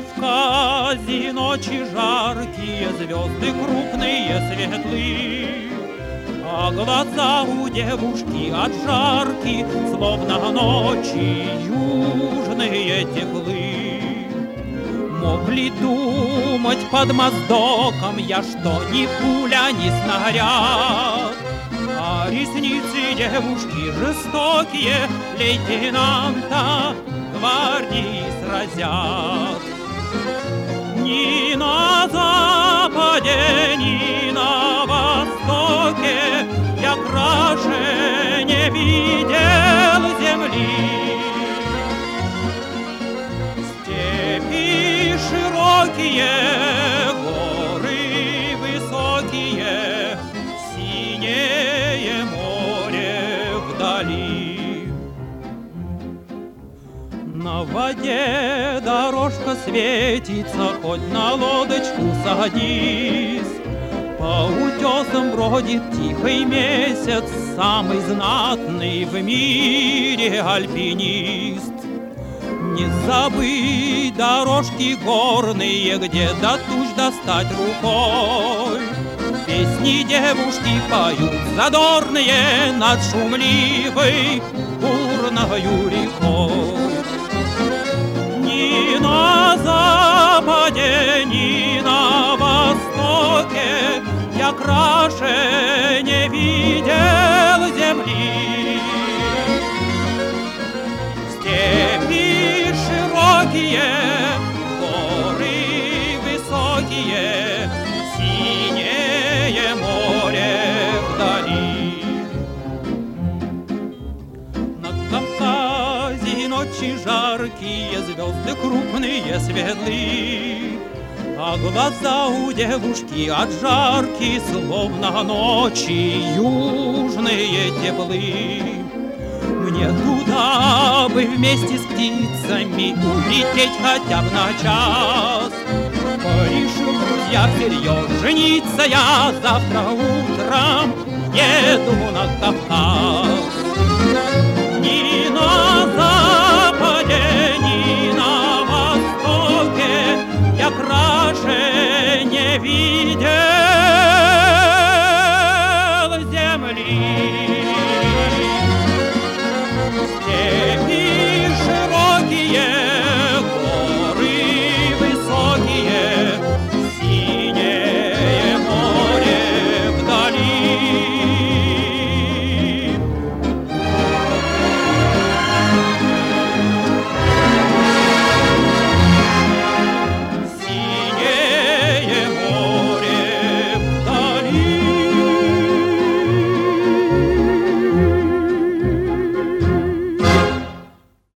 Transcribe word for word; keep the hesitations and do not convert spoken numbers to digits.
Кавказе ночи жаркие, звезды крупные, светлые, а глаза у девушки от жарки, словно ночи южные теплы. Мог ли думать под моздоком я, что ни пуля, ни снаряд, а ресницы девушки жестокие лейтенанта гвардии сразят. Ни на западе, ни на востоке я краше не видел земли. Степи широкие, горы высокие, синее море вдали. На воде дорожка светится, хоть на лодочку садись. По утесам бродит тихий месяц, самый знатный в мире альпинист. Не забыть дорожки горные, где до туч достать рукой. Песни девушки поют задорные над шумливой бурною рекой. Ни на западе, ни на востоке я краше не видел земли. Степи широкие, горы высокие, синее море вдали. На Кавказе ночи жаркие, звезды крупные, светлые, а глаза у девушки от жарки, словно ночи южные теплы. Мне туда бы вместе с птицами улететь хотя бы на час. Порешил, друзья, всерьез жениться я завтра утром еду на Кавказ.